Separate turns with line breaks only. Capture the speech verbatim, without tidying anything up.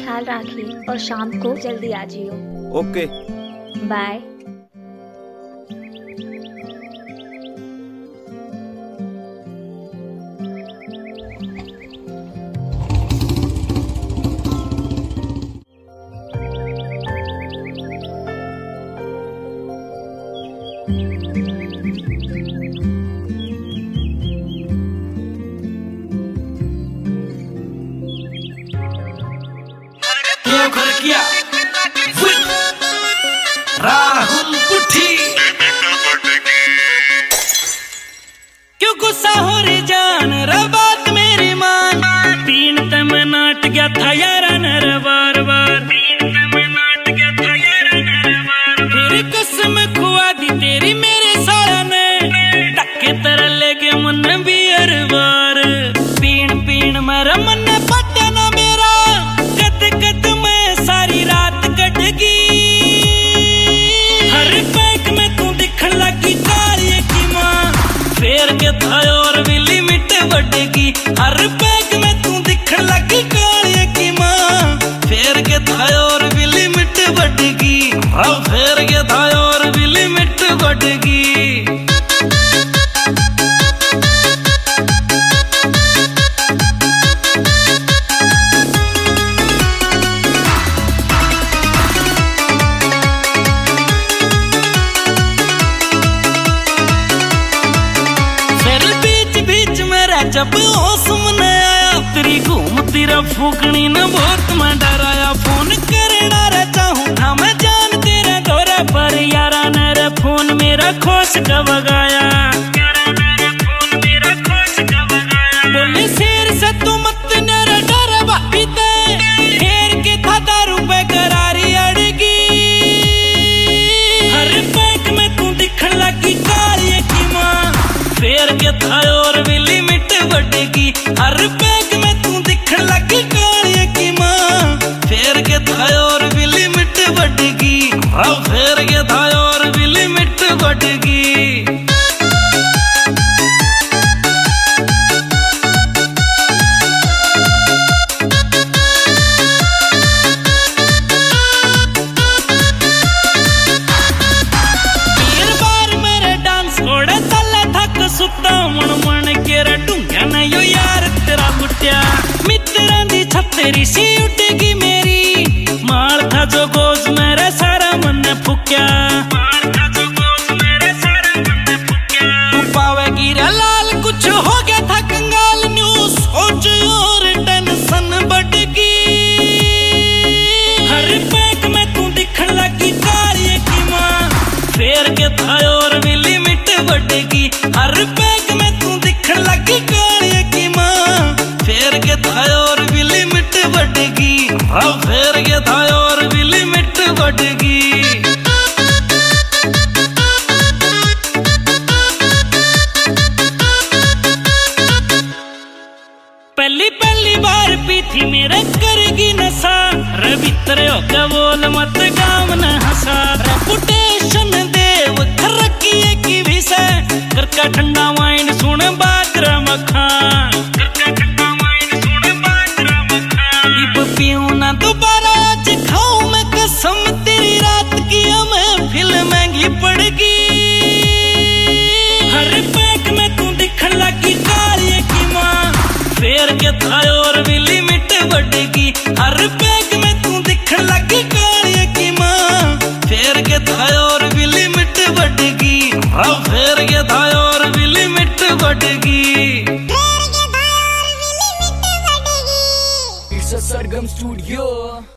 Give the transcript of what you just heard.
ख्याल रखिए और शाम को जल्दी आ जियो।
Okay
bye.
राहुल पुठी क्यों गुस्सा हो रे जान रे बात मेरी मान। पीन तम नाट गया था यारा नर बार बार। नाट गया था यारा नर बार बार। फिर कसम खुआ दी तेरी मेरे साया ने टक्के तरह लेके मन भी हर बार। पीन पीन मेरा मन पटा ना मेरा कद कद में सारी रात कटगी। फेर के थायो और भी लिमिट बढ़ेगी। हर पैक में तू दिखण लगी कालिए की माँ। फेर के थायो और भी लिमिट बढ़ेगी। हाँ फेर के थायो और भी लिमिट बढ़ेगी। जब होश में आया तेरी घूम तेरा फूकनी न बहुत मैं डराया। फोन करना रहता हूँ ना मैं जान तेरा दौरा पर यारा मेरा फोन मेरा खोस कब गया। बोले शेर से तू मत मेरा डर भाभी ते फेर के था दारू पे करारी अड़गी। हर पैक में तू दिखण लगी कालिए की माँ। फेर के था और भी लिमिट बढ़ेगी। हर पैक में तू दिखण लगी कालिए की माँ। फेर के थायो और भी लिमिट बढ़ेगी। हाँ फेर के थायो और भी लिमिट बढ़ेगी। तीन बार मेरे डांस ओड़े तले थक सुता मन मन के रटूंगा ना यो यार तेरा बुटिया। मित्रा दी छतरी सी उठेगी मेरी। माल था जो गोज मेरे सारा मन फुक्या। तू पावेगी रे लाल कुछ हो गया था कंगाल न्यूज सोच और टेंशन बढ़गी। हर पैक में तू दिखण लगी कालिए की माँ। फेर के थायो और भी लिमिट बढ़ेगी। हर पैक में तू दिखण लगी कालिए की माँ। फेर के थायो और भी लिमिट बढ़ेगी। हाँ फेर के थायो और भी लिमिट बढ़ेगी। पहली पहली बार पी थी मेरे करेगी नशा। रे भीतर होके बोल मत गाँव न हंसा। रेपुटेशन देव तरक्की की विषय करका ठंडा वाइन सुन बाजरा मखान। पीऊं ना दोबारा आज खाऊं मैं कसम तेरी रात की हमें फिल्म महंगी पड़ेगी। हर पैक में तू दिखण लगी कालिए की माँ। फेर के थायो और भी लिमिट बढ़ेगी। हर पैक में तू दिखण लगी कालिए की माँ। फेर के थायो और भी लिमिट बढ़ेगी। हाँ फेर के थायो और भी लिमिट बढ़ेगी।
It's a Sargam Studio.